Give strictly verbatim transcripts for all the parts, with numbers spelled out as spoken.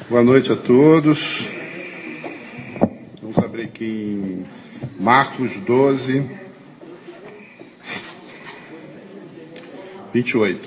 Boa noite a todos. Vamos abrir aqui em Marcos doze, vinte e oito.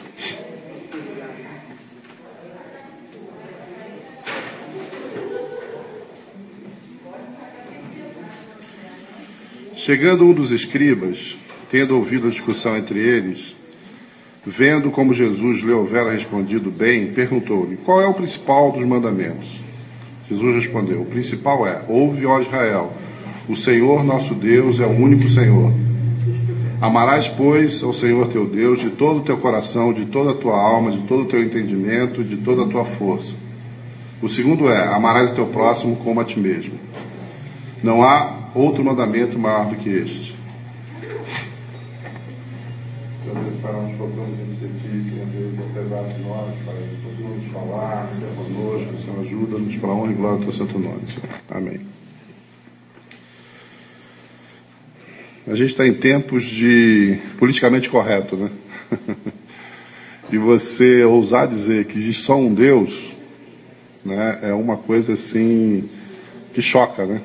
Chegando um dos escribas, tendo ouvido a discussão entre eles, vendo como Jesus lhe houvera respondido bem, perguntou-lhe: qual é o principal dos mandamentos? Jesus respondeu: o principal é: ouve, ó Israel, o Senhor nosso Deus é o único Senhor. Amarás, pois, ao Senhor teu Deus de todo o teu coração, de toda a tua alma, de todo o teu entendimento, de toda a tua força. O segundo é: amarás o teu próximo como a ti mesmo. Não há outro mandamento maior do que este. Para uns botões de apesar de nós, para todo mundo falar, Senhor conosco, Senhor ajuda-nos para a honra e glória do teu santo nome, Senhor. Amém. A gente está em tempos de politicamente correto, né? E você ousar dizer que existe só um Deus, né, é uma coisa assim que choca, né?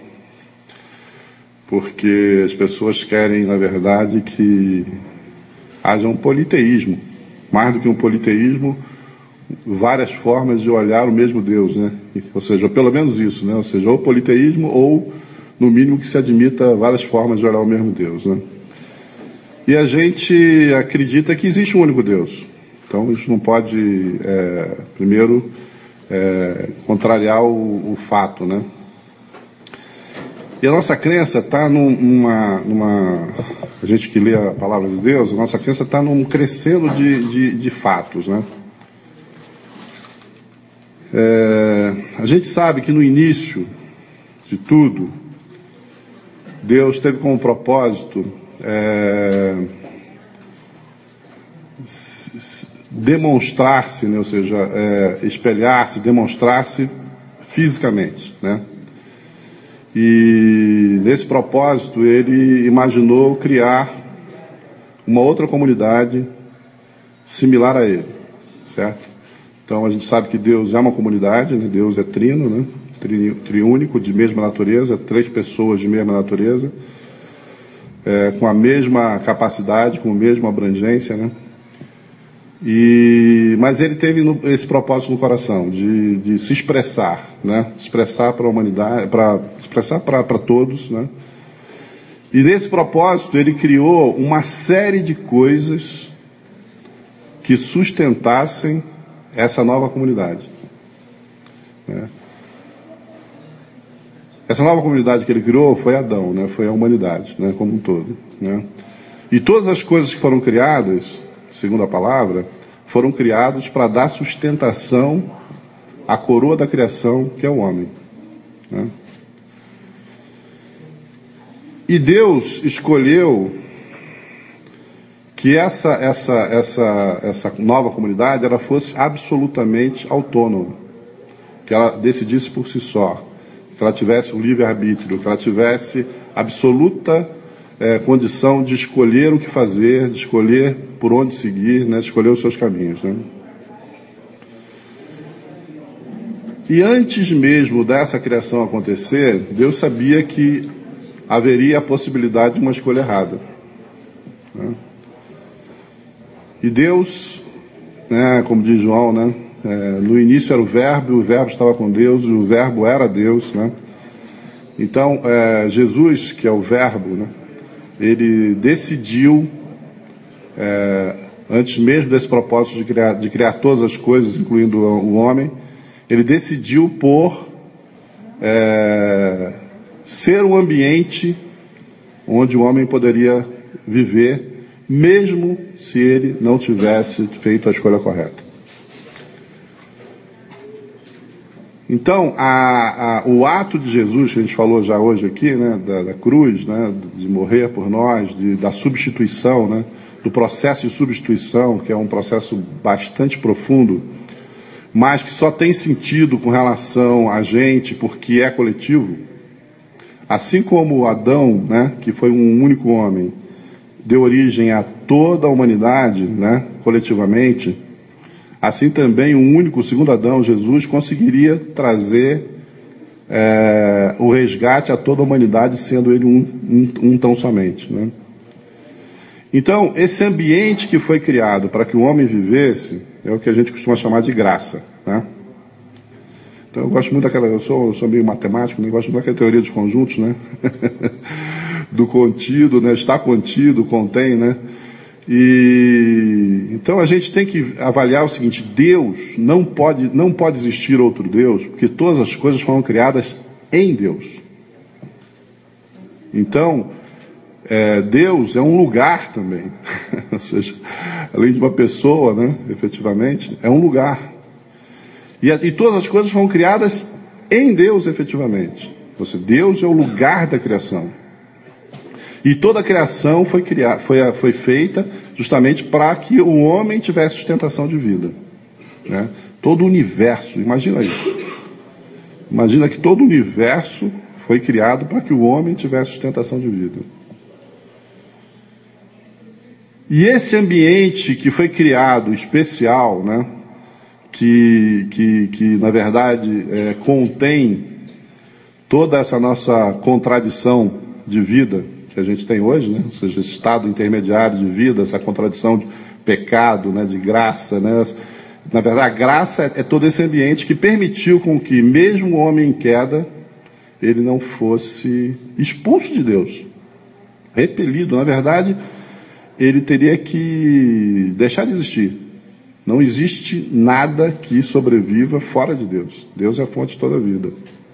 Porque as pessoas querem, na verdade, que haja um politeísmo, mais do que um politeísmo, várias formas de olhar o mesmo Deus, né? Ou seja, pelo menos isso, né? Ou seja, ou politeísmo ou, no mínimo, que se admita várias formas de olhar o mesmo Deus, né? E a gente acredita que existe um único Deus. Então, isso não pode, é, primeiro, é, contrariar o, o fato, né? E a nossa crença está numa, numa... A gente que lê a palavra de Deus, a nossa crença está num crescendo de, de, de fatos, né? É, a gente sabe que no início de tudo, Deus teve como propósito é, demonstrar-se, né? Ou seja, é, espelhar-se, demonstrar-se fisicamente, né? E nesse propósito ele imaginou criar uma outra comunidade similar a ele, certo? Então a gente sabe que Deus é uma comunidade, né? Deus é trino, né? Tri, triúnico, de mesma natureza, três pessoas de mesma natureza, é, com a mesma capacidade, com a mesma abrangência, né? E, mas ele teve no, esse propósito no coração, de, de se expressar, né? Expressar para a humanidade, para expressar para todos, né? E nesse propósito ele criou uma série de coisas que sustentassem essa nova comunidade, né? Essa nova comunidade que ele criou foi Adão, né? Foi a humanidade, né? Como um todo, né? E todas as coisas que foram criadas, segundo a palavra, foram criados para dar sustentação à coroa da criação, que é o homem, né? E Deus escolheu que essa, essa, essa, essa nova comunidade ela fosse absolutamente autônoma, que ela decidisse por si só, que ela tivesse um livre-arbítrio, que ela tivesse absoluta É, condição de escolher o que fazer, de escolher por onde seguir, né, de escolher os seus caminhos, né? E antes mesmo dessa criação acontecer, Deus sabia que haveria a possibilidade de uma escolha errada, né? E Deus, né, como diz João, né, é, no início era o verbo, e o verbo estava com Deus, e o verbo era Deus, né? Então, é, Jesus, que é o verbo, né, ele decidiu, é, antes mesmo desse propósito de criar, de criar todas as coisas, incluindo o homem, ele decidiu por é, ser um ambiente onde o homem poderia viver, mesmo se ele não tivesse feito a escolha correta. Então, a, a, o ato de Jesus, que a gente falou já hoje aqui, né, da, da cruz, né, de morrer por nós, de, da substituição, né, do processo de substituição, que é um processo bastante profundo, mas que só tem sentido com relação a gente porque é coletivo. Assim como Adão, né, que foi um único homem, deu origem a toda a humanidade, né, coletivamente, assim também o único, o segundo Adão, Jesus, conseguiria trazer é, o resgate a toda a humanidade, sendo ele um, um, um tão somente, né? Então, esse ambiente que foi criado para que o homem vivesse é o que a gente costuma chamar de graça, né? Então, eu gosto muito daquela, eu sou, eu sou meio matemático, né? Eu gosto muito daquela teoria dos conjuntos, né? Do contido, né? Está contido, contém, né? E então a gente tem que avaliar o seguinte: Deus não pode, não pode existir outro Deus, porque todas as coisas foram criadas em Deus. Então, é, Deus é um lugar também, ou seja, além de uma pessoa, né, efetivamente, é um lugar. E, e todas as coisas foram criadas em Deus, efetivamente. Ou seja, Deus é o lugar da criação. E toda a criação foi, criada, foi, foi feita justamente para que o homem tivesse sustentação de vida, né? Todo o universo, imagina isso. Imagina que todo o universo foi criado para que o homem tivesse sustentação de vida. E esse ambiente que foi criado, especial, né, que, que, que na verdade é, contém toda essa nossa contradição de vida que a gente tem hoje, né, ou seja, esse estado intermediário de vida, essa contradição de pecado, né, de graça, né, na verdade a graça é, é todo esse ambiente que permitiu com que mesmo o homem em queda, ele não fosse expulso de Deus, repelido. Na verdade, ele teria que deixar de existir. Não existe nada que sobreviva fora de Deus. Deus é a fonte de toda a vida.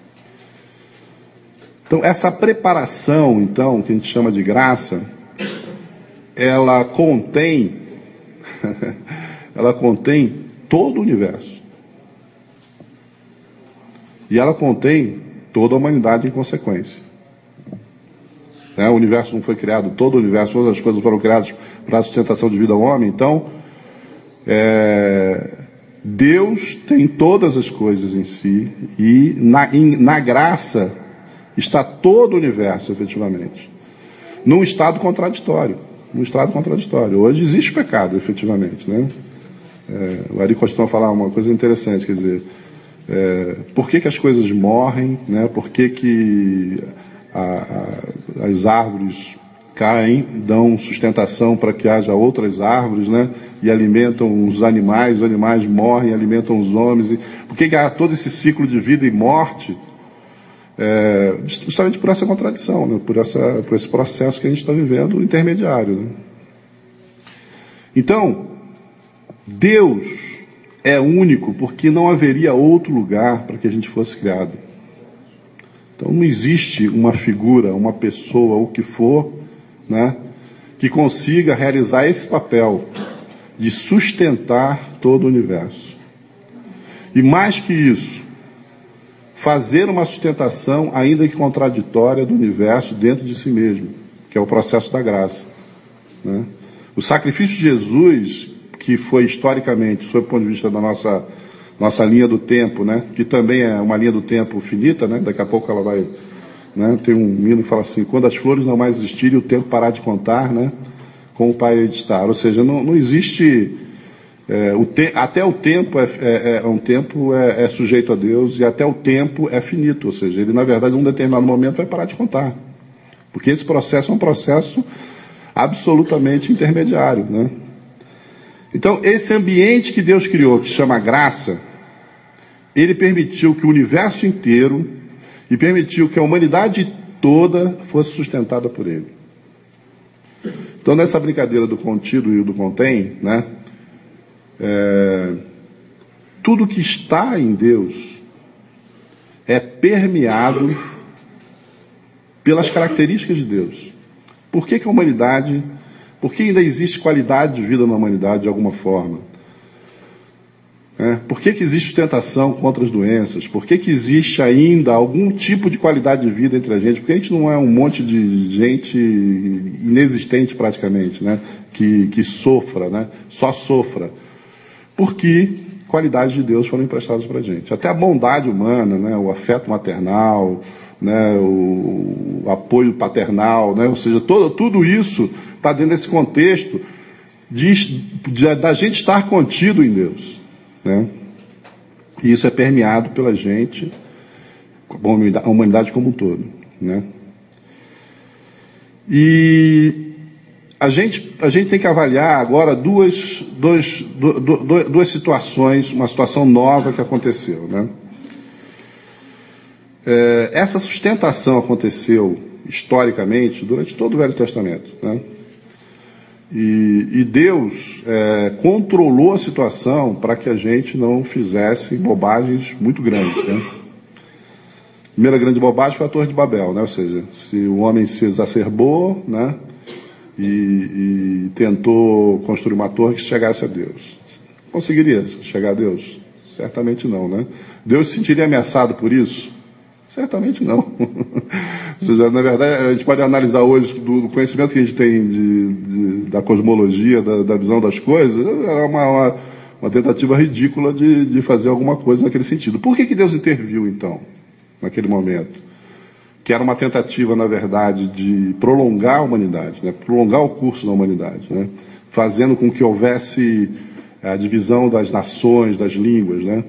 Então, essa preparação, então, que a gente chama de graça, ela contém, ela contém todo o universo. E ela contém toda a humanidade em consequência. É, o universo não foi criado, todo o universo, todas as coisas foram criadas para a sustentação de vida ao homem. Então, é, Deus tem todas as coisas em si, e na, em, na graça está todo o universo, efetivamente, num estado contraditório. Num estado contraditório. Hoje existe pecado, efetivamente, né? É, o Ari costuma falar uma coisa interessante, quer dizer, é, por que que as coisas morrem, né? Por que que a, a, as árvores caem, dão sustentação para que haja outras árvores, né? E alimentam os animais, os animais morrem, alimentam os homens. E por que que há todo esse ciclo de vida e morte? É, justamente por essa contradição, né? por, essa, por esse processo que a gente está vivendo intermediário, né? Então, Deus é único porque não haveria outro lugar para que a gente fosse criado. Então não existe uma figura, uma pessoa, o que for, né, que consiga realizar esse papel de sustentar todo o universo. E mais que isso, fazer uma sustentação, ainda que contraditória, do universo dentro de si mesmo, que é o processo da graça, né? O sacrifício de Jesus, que foi historicamente, sob o ponto de vista da nossa, nossa linha do tempo, né, que também é uma linha do tempo finita, né, daqui a pouco ela vai, né, tem um hino que fala assim: quando as flores não mais existirem, o tempo parar de contar, né, com o Pai de estar. Ou seja, não, não existe... É, o te, até o tempo, é, é, é, um tempo é, é sujeito a Deus, e até o tempo é finito, ou seja, ele na verdade em um determinado momento vai parar de contar, porque esse processo é um processo absolutamente intermediário, né? Então esse ambiente que Deus criou, que chama graça, ele permitiu que o universo inteiro, e permitiu que a humanidade toda fosse sustentada por ele. Então nessa brincadeira do contido e do contém, né, É, tudo que está em Deus é permeado pelas características de Deus. Por que que a humanidade, por que ainda existe qualidade de vida na humanidade de alguma forma? É, por que que existe sustentação contra as doenças? Por que que existe ainda algum tipo de qualidade de vida entre a gente? Porque a gente não é um monte de gente inexistente praticamente, né? Que, que sofra, né? Só sofra. Porque qualidades de Deus foram emprestadas para a gente. Até a bondade humana, né, o afeto maternal, né, o, o apoio paternal, né, ou seja, todo, tudo isso está dentro desse contexto de, de, da gente estar contido em Deus. né? E isso é permeado pela gente, a humanidade como um todo, né? E a gente, a gente tem que avaliar agora duas, duas, duas, duas situações, uma situação nova que aconteceu, né? É, essa sustentação aconteceu historicamente durante todo o Velho Testamento, né? E, e Deus é, controlou a situação para que a gente não fizesse bobagens muito grandes, né? A primeira grande bobagem foi a Torre de Babel, né? Ou seja, se o homem se exacerbou, né? E, e tentou construir uma torre que chegasse a Deus. Conseguiria chegar a Deus? Certamente não, né? Deus se sentiria ameaçado por isso? Certamente não. Ou seja, na verdade, a gente pode analisar hoje do, do conhecimento que a gente tem de, de, da cosmologia, da, da visão das coisas, era uma, uma, uma tentativa ridícula de, de fazer alguma coisa naquele sentido. Por que que Deus interviu, então, naquele momento? Que era uma tentativa, na verdade, de prolongar a humanidade, né? Prolongar o curso da humanidade, né? Fazendo com que houvesse a divisão das nações, das línguas, né?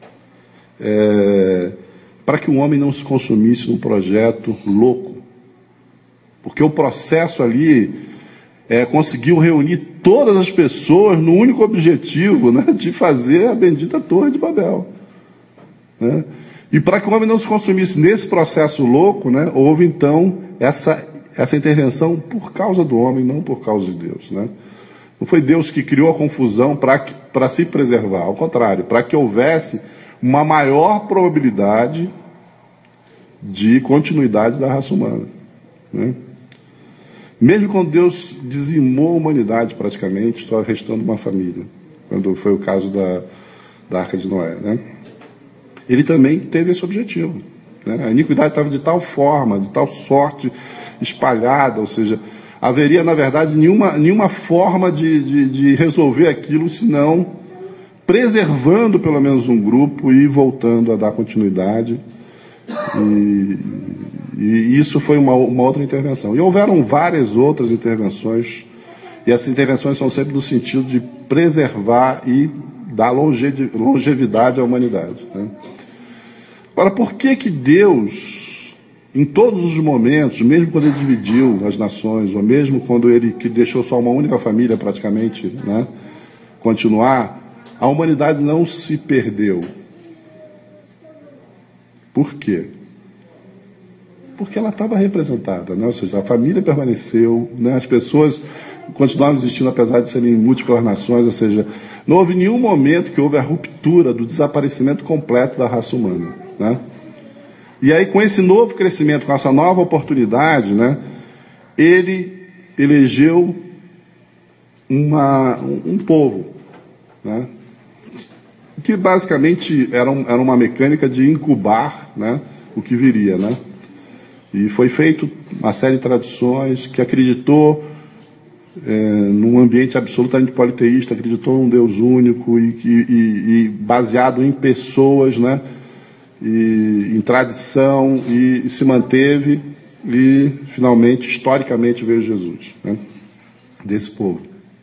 É... para que o homem não se consumisse num projeto louco. Porque o processo ali é, conseguiu reunir todas as pessoas no único objetivo, né, de fazer a bendita Torre de Babel, né? E para que o homem não se consumisse nesse processo louco, né, houve então essa, essa intervenção por causa do homem, não por causa de Deus, né? Não foi Deus que criou a confusão para se preservar, ao contrário, para que houvesse uma maior probabilidade de continuidade da raça humana, né? Mesmo quando Deus dizimou a humanidade praticamente, só restando uma família, quando foi o caso da, da Arca de Noé, né? Ele também teve esse objetivo, né? A iniquidade estava de tal forma, de tal sorte espalhada, ou seja, haveria, na verdade, nenhuma, nenhuma forma de, de, de resolver aquilo, senão preservando pelo menos um grupo e voltando a dar continuidade. E, e isso foi uma, uma outra intervenção. E houveram várias outras intervenções, e essas intervenções são sempre no sentido de preservar e dar longevidade à humanidade, né? Agora, por que que Deus, em todos os momentos, mesmo quando ele dividiu as nações, ou mesmo quando ele que deixou só uma única família praticamente, né, continuar, a humanidade não se perdeu? Por quê? Porque ela estava representada, né? Ou seja, a família permaneceu, né? As pessoas continuaram existindo apesar de serem múltiplas nações, ou seja, não houve nenhum momento que houve a ruptura do desaparecimento completo da raça humana, né? E aí, com esse novo crescimento, com essa nova oportunidade, né, ele elegeu uma, um, um povo, né, que basicamente era, um, era uma mecânica de incubar, né, o que viria, né? E foi feito uma série de tradições que acreditou é, num ambiente absolutamente politeísta, acreditou num Deus único e, e, e baseado em pessoas, né, e em tradição, e, e se manteve, e finalmente, historicamente, veio Jesus, né, desse povo.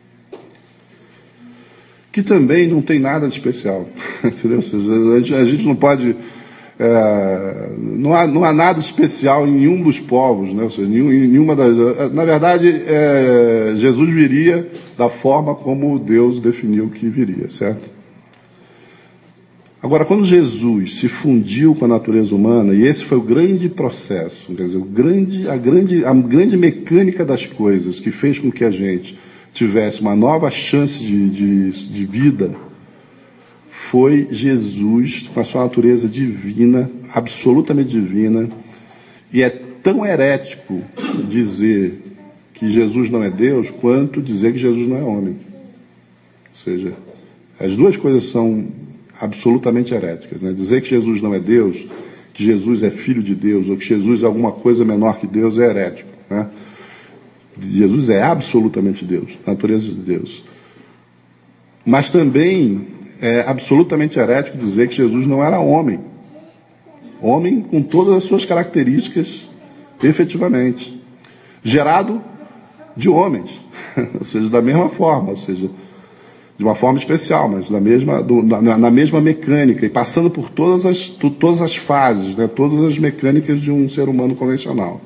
Que também não tem nada de especial, entendeu? Ou seja, a gente, a gente não pode... É, não, há, não há nada especial em nenhum dos povos, né? Ou seja, nenhum, em nenhuma das... Na verdade, é, Jesus viria da forma como Deus definiu que viria, certo? Agora, quando Jesus se fundiu com a natureza humana, e esse foi o grande processo, quer dizer, o grande, a, grande, a grande mecânica das coisas que fez com que a gente tivesse uma nova chance de, de, de vida, foi Jesus, com a sua natureza divina, absolutamente divina. E é tão herético dizer que Jesus não é Deus, quanto dizer que Jesus não é homem. Ou seja, as duas coisas são absolutamente heréticas, né? Dizer que Jesus não é Deus, que Jesus é filho de Deus, ou que Jesus é alguma coisa menor que Deus, é herético, né? Jesus é absolutamente Deus, natureza de Deus. Mas também é absolutamente herético dizer que Jesus não era homem. Homem com todas as suas características, efetivamente. Gerado de homens. Ou seja, da mesma forma. Ou seja, de uma forma especial, mas na mesma, do, na, na mesma mecânica, e passando por todas as, tu, todas as fases, né, todas as mecânicas de um ser humano convencional.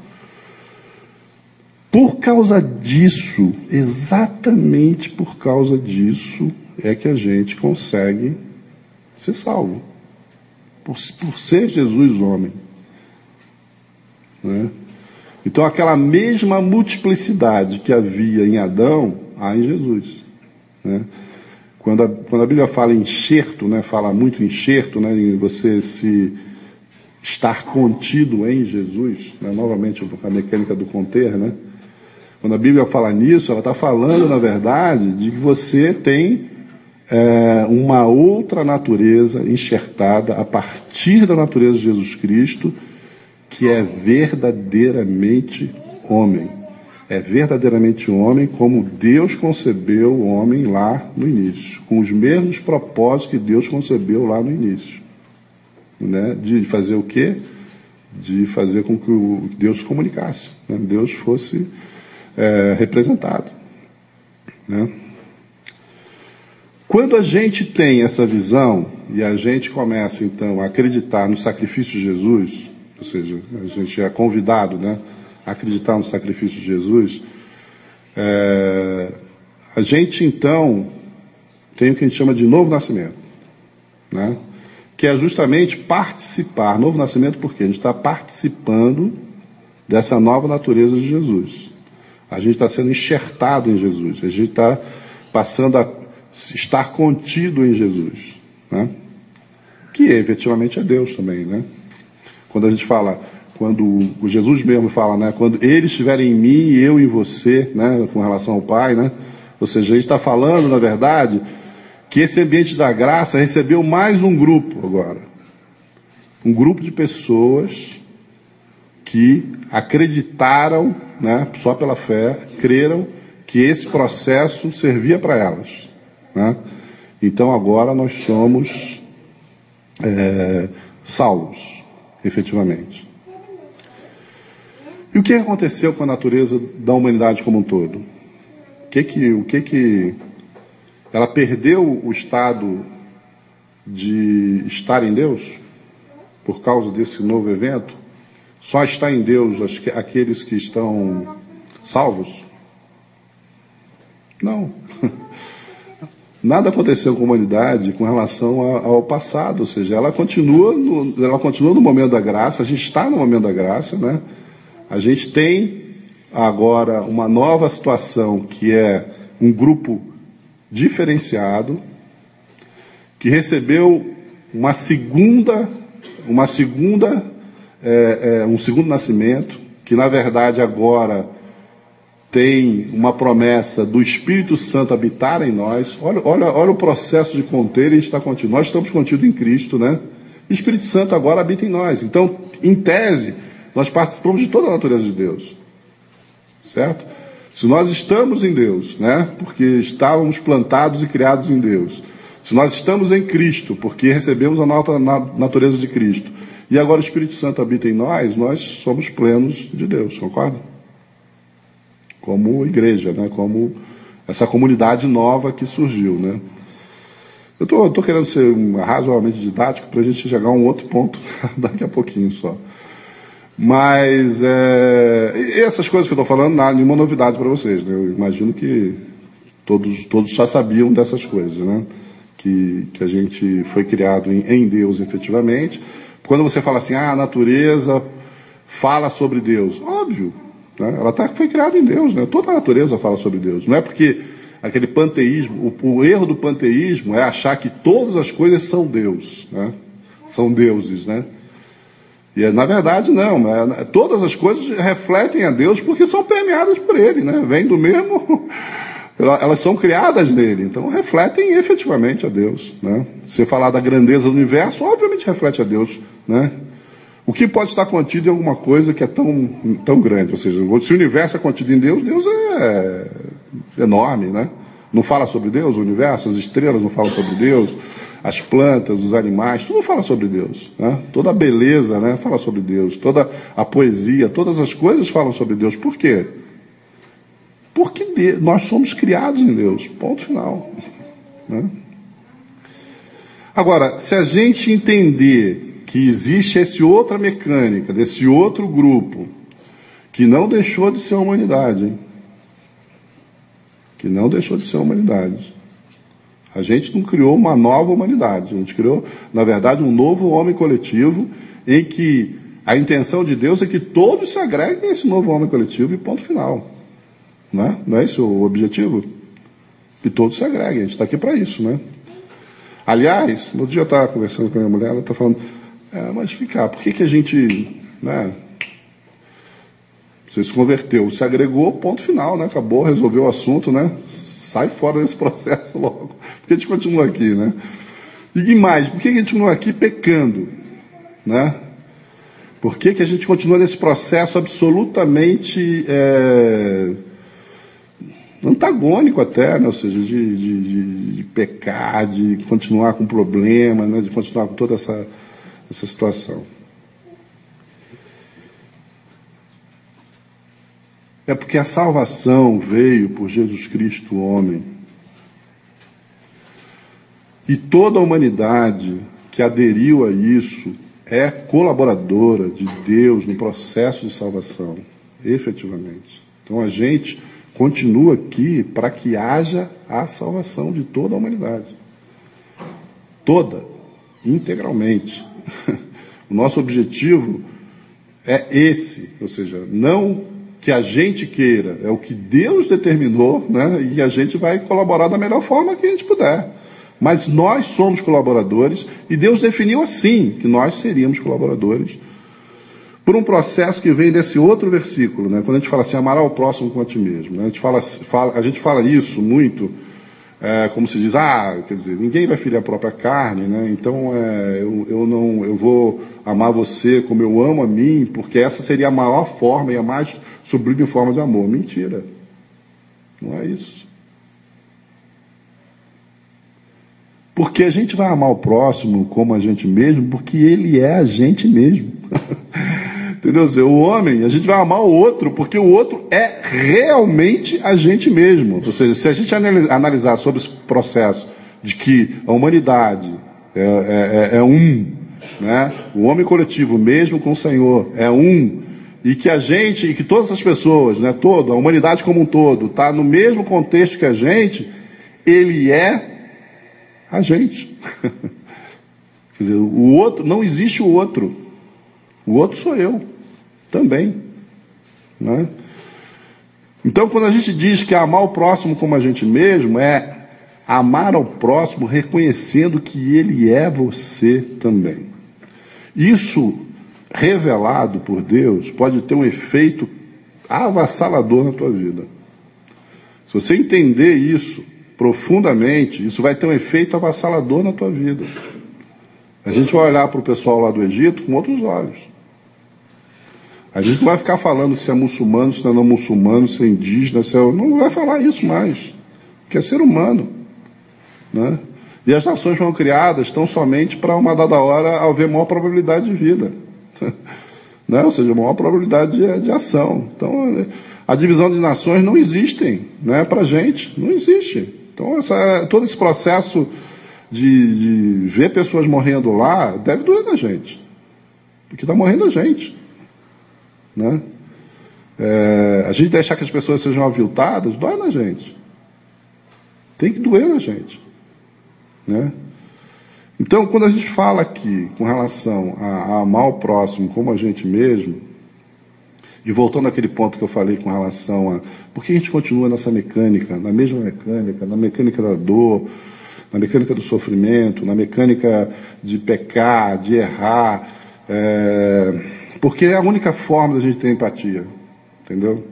Por causa disso, exatamente por causa disso, é que a gente consegue ser salvo. Por, por ser Jesus homem. Né? Então, aquela mesma multiplicidade que havia em Adão, há em Jesus. Né? Quando, a, quando a Bíblia fala em enxerto, né, fala muito em enxerto, né, em você se estar contido em Jesus, né, novamente a mecânica do conter, né? Quando a Bíblia fala nisso, ela está falando, na verdade, de que você tem é, uma outra natureza enxertada a partir da natureza de Jesus Cristo, que é verdadeiramente homem. É verdadeiramente homem como Deus concebeu o homem lá no início, com os mesmos propósitos que Deus concebeu lá no início. Né? De fazer o quê? De fazer com que o Deus se comunicasse, né? Deus fosse é, representado. Né? Quando a gente tem essa visão e a gente começa então a acreditar no sacrifício de Jesus, ou seja, a gente é convidado, né, a acreditar no sacrifício de Jesus, é, a gente então tem o que a gente chama de novo nascimento, né, que é justamente participar. Novo nascimento porque a gente está participando dessa nova natureza de Jesus. A gente está sendo enxertado em Jesus, a gente está passando a estar contido em Jesus, né, que efetivamente é Deus também, né? Quando a gente fala, quando o Jesus mesmo fala, né, quando eles estiverem em mim e eu em você, né, com relação ao Pai, né, ou seja, a gente está falando, na verdade, que esse ambiente da graça recebeu mais um grupo agora. Um grupo de pessoas que acreditaram, né, só pela fé, creram que esse processo servia para elas. Né? Então agora nós somos é, salvos. Efetivamente. E o que aconteceu com a natureza da humanidade como um todo? O que que, o que, que ela perdeu o estado de estar em Deus por causa desse novo evento? Só está em Deus aqueles que estão salvos? Não. Nada aconteceu com a humanidade com relação ao passado, ou seja, ela continua, no, ela continua no momento da graça, a gente está no momento da graça, né? A gente tem agora uma nova situação que é um grupo diferenciado, que recebeu uma segunda, uma segunda, é, é, um segundo nascimento, que na verdade agora tem uma promessa do Espírito Santo habitar em nós. Olha, olha, olha o processo de conter, e a gente está contido. Nós estamos contidos em Cristo, né? O Espírito Santo agora habita em nós. Então, em tese, nós participamos de toda a natureza de Deus. Certo? Se nós estamos em Deus, né? Porque estávamos plantados e criados em Deus. Se nós estamos em Cristo, porque recebemos a nova natureza de Cristo, e agora o Espírito Santo habita em nós, nós somos plenos de Deus, concorda? Como igreja, né? Como essa comunidade nova que surgiu, né? Eu tô, tô querendo ser razoavelmente didático para a gente chegar a um outro ponto daqui a pouquinho só. Mas é, essas coisas que eu estou falando, não há nenhuma novidade para vocês, né? Eu imagino que todos, todos já sabiam dessas coisas, né? Que, que a gente foi criado em, em Deus, efetivamente. Quando você fala assim, ah, a natureza fala sobre Deus, óbvio. Né? Ela tá, foi criada em Deus, né? Toda a natureza fala sobre Deus. Não é porque aquele panteísmo, o, o erro do panteísmo é achar que todas as coisas são Deus, né? São deuses, né? E na verdade não, é, todas as coisas refletem a Deus porque são permeadas por Ele, né? Vêm do mesmo, elas são criadas nele, então refletem efetivamente a Deus, né? Se falar da grandeza do universo, obviamente reflete a Deus, né? O que pode estar contido em alguma coisa que é tão, tão grande? Ou seja, se o universo é contido em Deus, Deus é enorme, né? Não fala sobre Deus o universo, as estrelas não falam sobre Deus, as plantas, os animais, tudo fala sobre Deus, né? Toda a beleza, né, fala sobre Deus, toda a poesia, todas as coisas falam sobre Deus. Por quê? Porque Deus, nós somos criados em Deus, ponto final. né? Agora, se a gente entender que existe essa outra mecânica, desse outro grupo, que não deixou de ser a humanidade, hein? Que não deixou de ser a humanidade. A gente não criou uma nova humanidade, a gente criou, na verdade, um novo homem coletivo, em que a intenção de Deus é que todos se agreguem a esse novo homem coletivo e ponto final. Não é, não é esse o objetivo? Que todos se agreguem, a gente está aqui para isso, né? Aliás, no dia eu estava conversando com a minha mulher, ela está falando, é, mas ficar, por que, que a gente, né, você se converteu, se agregou, ponto final, né? Acabou, resolveu o assunto, né? Sai fora desse processo logo. Por que a gente continua aqui, né? E mais, por que a gente continua aqui pecando, né? Por que, que a gente continua nesse processo absolutamente é, antagônico até, né? Ou seja, de, de, de, de pecar, de continuar com problema, né? De continuar com toda essa, essa situação. É porque a salvação veio por Jesus Cristo, homem. E toda a humanidade que aderiu a isso é colaboradora de Deus no processo de salvação, efetivamente. Então a gente continua aqui para que haja a salvação de toda a humanidade. Toda, integralmente. O nosso objetivo é esse, ou seja, não que a gente queira, é o que Deus determinou, né? E a gente vai colaborar da melhor forma que a gente puder. Mas nós somos colaboradores, e Deus definiu assim, que nós seríamos colaboradores, por um processo que vem desse outro versículo, né? Quando a gente fala assim, amará o próximo como a ti mesmo, né? A gente fala, fala, a gente fala isso muito, é, como se diz, ah, quer dizer, ninguém vai ferir a própria carne, né? Então é, eu, eu, não, eu vou amar você como eu amo a mim, porque essa seria a maior forma e a mais sublime forma de amor. Mentira. Não é isso. Porque a gente vai amar o próximo como a gente mesmo, porque ele é a gente mesmo. Entendeu? O homem, a gente vai amar o outro, porque o outro é realmente a gente mesmo. Ou seja, se a gente analisar sobre esse processo de que a humanidade é, é, é um, né? O homem coletivo, mesmo com o Senhor, é um, e que a gente, e que todas as pessoas, né, toda, a humanidade como um todo, está no mesmo contexto que a gente, ele é a gente. Quer dizer, o outro, não existe o outro. O outro sou eu, também. Né? Então, quando a gente diz que amar o próximo como a gente mesmo, é amar ao próximo reconhecendo que ele é você também. Isso, revelado por Deus, pode ter um efeito avassalador na tua vida. Se você entender isso profundamente, isso vai ter um efeito avassalador na tua vida. A gente vai olhar para o pessoal lá do Egito com outros olhos. A gente não vai ficar falando se é muçulmano, se não é muçulmano, se é indígena, se é... não vai falar isso mais, porque é ser humano, né? E as nações foram criadas tão somente para uma dada hora haver maior probabilidade de vida, né? Ou seja, maior probabilidade de, de ação. Então, a divisão de nações não existem, né, para a gente, não existe. Então, essa, todo esse processo de, de ver pessoas morrendo lá deve doer na gente, porque está morrendo a gente, né? É, a gente deixar que as pessoas sejam aviltadas dói na gente, tem que doer na gente, né? Então, quando a gente fala aqui com relação a, a amar o próximo como a gente mesmo, e voltando àquele ponto que eu falei com relação a por que a gente continua nessa mecânica, na mesma mecânica, na mecânica da dor, na mecânica do sofrimento, na mecânica de pecar, de errar, é, porque é a única forma da gente ter empatia, entendeu?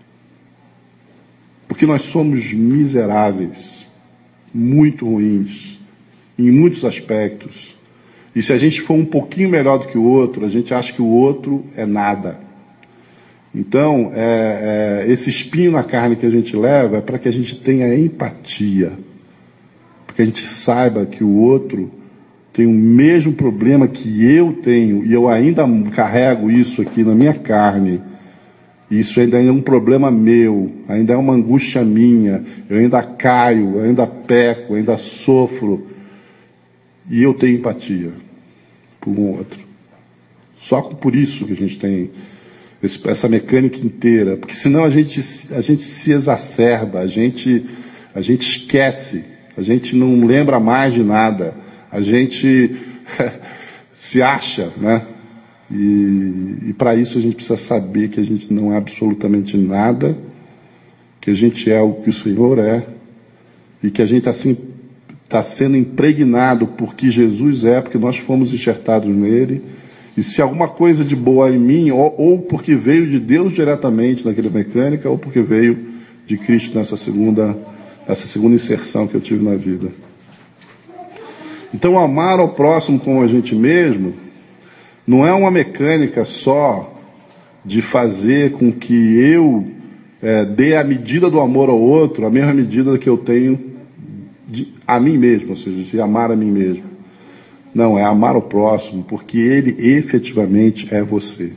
Porque nós somos miseráveis, muito ruins, em muitos aspectos. E se a gente for um pouquinho melhor do que o outro, a gente acha que o outro é nada. Então, é, é, esse espinho na carne que a gente leva é para que a gente tenha empatia. Para que a gente saiba que o outro tem o mesmo problema que eu tenho, e eu ainda carrego isso aqui na minha carne, Isso ainda é um problema meu, ainda é uma angústia minha, eu ainda caio, eu ainda peco, eu ainda sofro, e eu tenho empatia por um outro. Só por isso que a gente tem esse, essa mecânica inteira, porque senão a gente, a gente se exacerba, a gente, a gente esquece, a gente não lembra mais de nada, a gente se acha, né? E, e para isso a gente precisa saber que a gente não é absolutamente nada, que a gente é o que o Senhor é, e que a gente assim está sendo impregnado por que Jesus é, porque nós fomos enxertados nele, e se alguma coisa de boa em mim, ou, ou porque veio de Deus diretamente naquela mecânica, ou porque veio de Cristo nessa segunda, nessa segunda inserção que eu tive na vida. Então, amar ao próximo como a gente mesmo não é uma mecânica só de fazer com que eu é, dê a medida do amor ao outro, a mesma medida que eu tenho de, a mim mesmo, ou seja, de amar a mim mesmo. Não, é amar o próximo, porque ele efetivamente é você.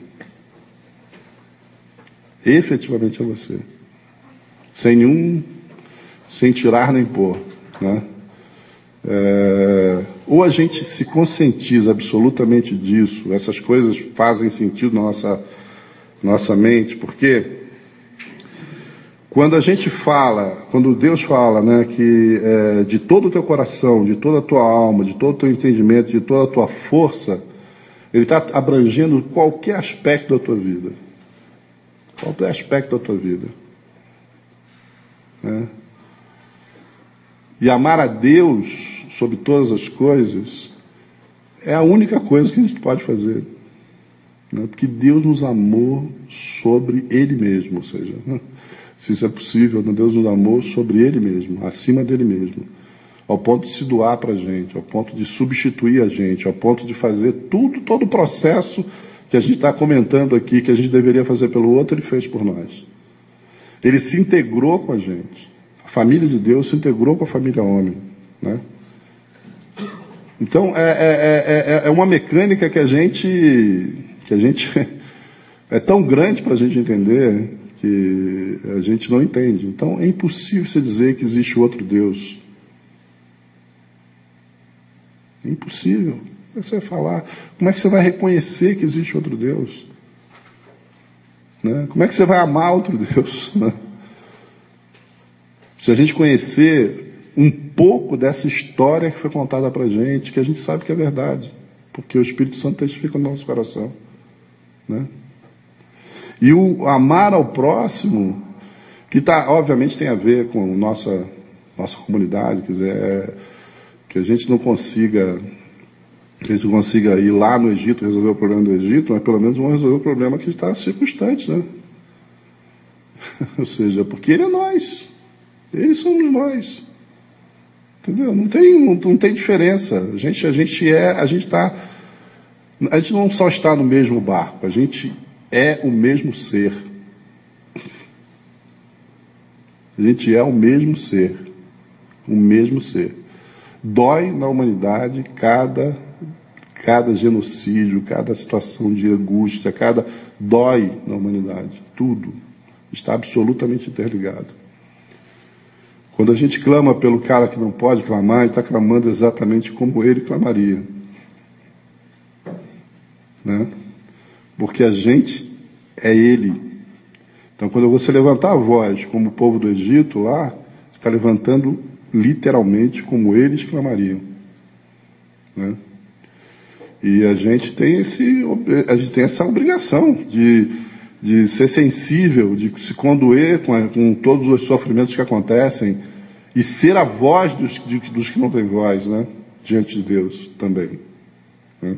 Efetivamente é você. Sem nenhum, sem tirar nem pôr, né? É, ou a gente se conscientiza absolutamente disso, essas coisas fazem sentido na nossa, nossa mente, porque quando a gente fala, quando Deus fala, né, que é, de todo o teu coração, de toda a tua alma, de todo o teu entendimento, de toda a tua força, Ele está abrangendo qualquer aspecto da tua vida. Qualquer aspecto da tua vida. Né? E amar a Deus sobre todas as coisas é a única coisa que a gente pode fazer. Né? Porque Deus nos amou sobre Ele mesmo, ou seja, né? Se isso é possível, Deus nos amou sobre Ele mesmo, acima dele mesmo, ao ponto de se doar para a gente, ao ponto de substituir a gente, ao ponto de fazer tudo, todo o processo que a gente está comentando aqui, que a gente deveria fazer pelo outro, Ele fez por nós. Ele se integrou com a gente. A família de Deus se integrou com a família homem. Né? Então, é, é, é, é uma mecânica que a gente, que a gente é tão grande para a gente entender que a gente não entende. Então, é impossível você dizer que existe outro Deus. É impossível. Como é que você vai falar? Como é que você vai reconhecer que existe outro Deus? Né? Como é que você vai amar outro Deus? Né? Se a gente conhecer um pouco dessa história que foi contada para a gente, que a gente sabe que é verdade, porque o Espírito Santo testifica no nosso coração. Né? E o amar ao próximo, que tá, obviamente tem a ver com nossa, nossa comunidade, quer dizer, é, que a gente não consiga, que a gente consiga ir lá no Egito resolver o problema do Egito, mas pelo menos vamos resolver o problema que está circunstante, né? Ou seja, porque ele é nós, eles somos nós, entendeu? Não tem, não, não tem diferença. A gente, a gente é, a gente está, a gente não só está no mesmo barco, a gente é o mesmo ser. A gente é o mesmo ser. O mesmo ser. Dói na humanidade cada, cada genocídio, cada situação de angústia, cada dói na humanidade. Tudo está absolutamente interligado. Quando a gente clama pelo cara que não pode clamar, ele está clamando exatamente como ele clamaria. Né? Porque a gente é ele. Então, quando você levantar a voz, como o povo do Egito lá, você está levantando literalmente como eles clamariam. Né? E a gente tem, esse, a gente tem essa obrigação de, de ser sensível, de se condoer com, a, com todos os sofrimentos que acontecem e ser a voz dos, de, dos que não têm voz, né? Diante de Deus também. Né?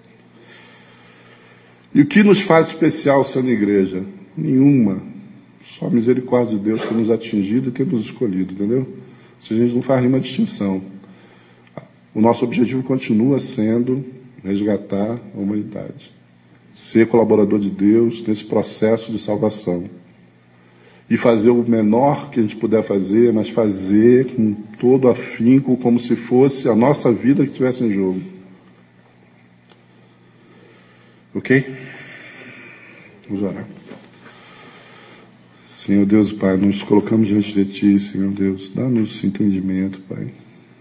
E o que nos faz especial sendo igreja? Nenhuma. Só a misericórdia de Deus ter nos atingido e ter nos escolhido, entendeu? Se a gente não faz nenhuma distinção. O nosso objetivo continua sendo resgatar a humanidade. Ser colaborador de Deus nesse processo de salvação. E fazer o menor que a gente puder fazer, mas fazer com todo afinco, como se fosse a nossa vida que estivesse em jogo. Ok? Vamos orar. Senhor Deus, Pai, nos colocamos diante de Ti, Senhor Deus. Dá-nos entendimento, Pai.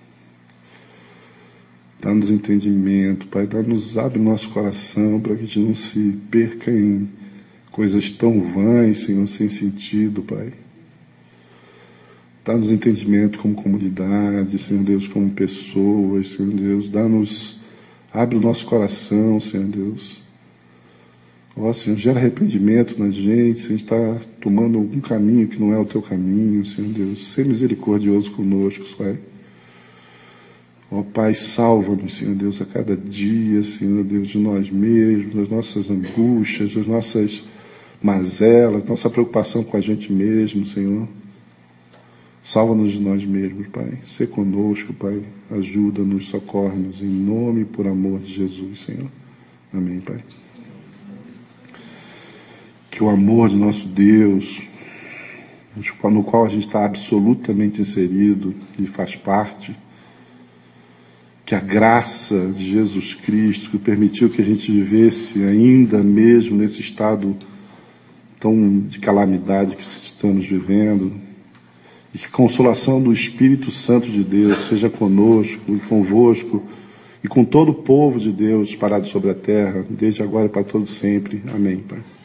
Dá-nos entendimento, Pai. Dá-nos, abre nosso coração para que a gente não se perca em coisas tão vãs, Senhor, sem sentido, Pai. Dá-nos entendimento como comunidade, Senhor Deus, como pessoas, Senhor Deus. Dá-nos, abre o nosso coração, Senhor Deus. Ó, Senhor, gera arrependimento na gente, se a gente está tomando algum caminho que não é o Teu caminho, Senhor Deus. Ser misericordioso conosco, Pai. Ó, Pai, salva-nos, Senhor Deus, a cada dia, Senhor Deus, de nós mesmos, das nossas angústias, das nossas mazelas, nossa preocupação com a gente mesmo, Senhor. Salva-nos de nós mesmos, Pai. Sê conosco, Pai. Ajuda-nos, socorre-nos, em nome e por amor de Jesus, Senhor. Amém, Pai. Que o amor de nosso Deus, no qual a gente está absolutamente inserido e faz parte, que a graça de Jesus Cristo, que permitiu que a gente vivesse ainda mesmo nesse estado tão de calamidade que estamos vivendo, e que a consolação do Espírito Santo de Deus seja conosco e convosco e com todo o povo de Deus parado sobre a terra, desde agora e para todo sempre. Amém, Pai.